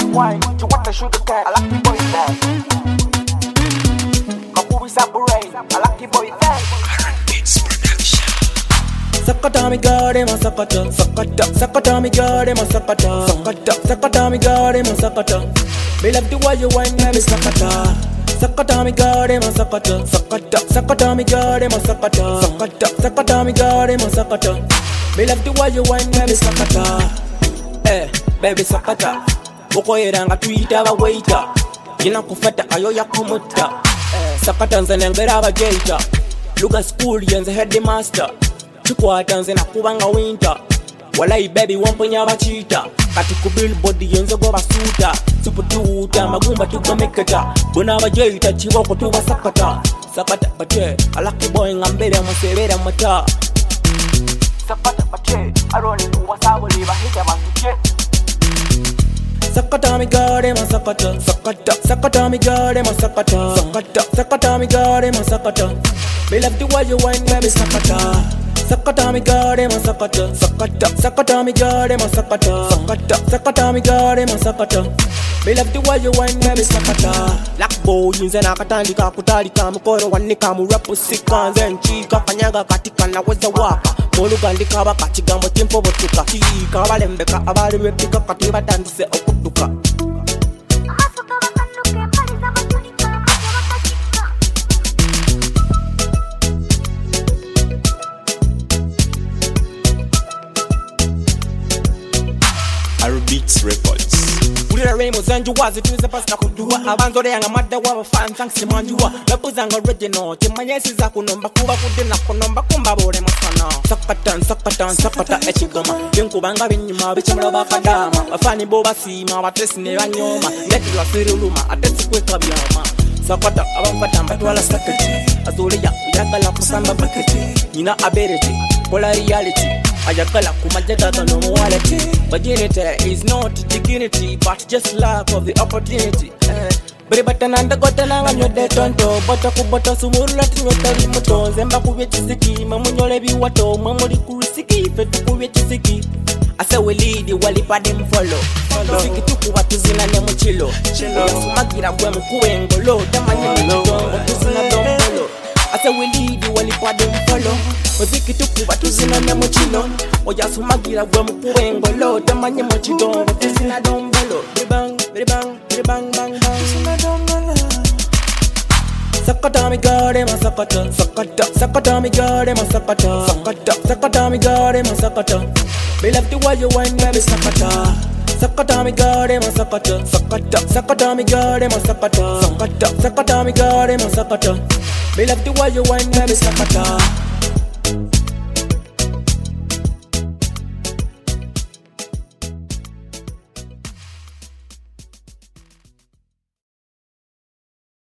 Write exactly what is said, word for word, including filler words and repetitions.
wine, you want the sugar cat. I like the boy that. My boobies operate. I like the boy that. Sakata mi gare ma sakata, sakata, sakata mi gare ma sakata, sakata, sakata mi gare ma sakata. Me love the way you wine, baby sakata. Sakata mi gare ma sakata, sakata, sakata mi gare ma sakata, sakata, sakata mi gare ma sakata. Me love the way you wine, baby sakata. Eh, baby sakata. Boko yeranga tuita ba waiter. Gina kufata ayo ya kumuta. Eh, sakata nzana ngera ba gator. Luga school yenze headmaster. Chikwata nze nakubanga winter. Walai baby wamponya bachita. Kati ku billboard yenze go basuta. Supututa magumba tukamekata. Bona bajeita chiboko tuba sakata. Sakata bache alaki boy ngambere musebera mata. Sakata bache aroni kuwasabuli bahita basuche. Sakata mi gare ma sakata, sakata, sakata mi gare ma sakata, sakata, sakata mi gare ma sakata. Me love the way you wine, baby sakata. Sakata mi gare ma sakata, sakata, sakata mi gare ma sakata, sakata, sakata mi gare ma sakata. Me love the way you wine, baby sakata. Black boy inze nakatandika kutalika mukoro wanika mu rap sika nze nchika kanyaga katika naweza waka. Molugandika bakakigambo tempo botuka kika balembeka abali bepika kati batandise okutuka. Beats Records. Ulira Ramos zanju wazi tuze pasta kudua. Abanzore yanga madda waba fan thanks manjua. Lepo zanga original chimanyesi za kunomba kuba kudina kunomba kumba bore masana. Sakatan sakatan sakata echigoma. Yenkubanga binyuma bichimula bakadama. Afani boba sima batesi ne banyoma. Leti la siruluma atesi kweka byama. Sakata abamfata mbatwala sakati. Azuri ya uyagala kusamba bakati. Nina abereti kola reality. Ayakala kumajata no quality. Virginity is not dignity, but just lack of the opportunity. Eh. Bari batananda gotana nganyode tonto, bota kubota sumurula tinotari moto, zemba kuwechisiki, mamunyole biwato, mamuri kurisiki, fetu kuwechisiki. Ase we lead wali pa dem follow. Ziki tuku watu zina nemo chilo. Sumagira gwe mkuwe ngolo, tamanye mchitongo tuzina dombolo. Ase we lead wali pa dem follow. Oziki tuku batu zina nemo chilo. Oya sumagira gwe mkuwe ngolo, tamanye mchitongo tuzina dombolo. Bang, bang, bang, bang, bang. Tuzina dombolo. Sakata mi gare ma sakata, sakata, sakata mi gare ma sakata, sakata, sakata mi gare ma sakata. Me love the way you wine, baby sakata. Sakata mi gare ma sakata, sakata, sakata mi gare ma sakata, sakata, sakata mi gare ma sakata. Me love the way you wine, baby sakata.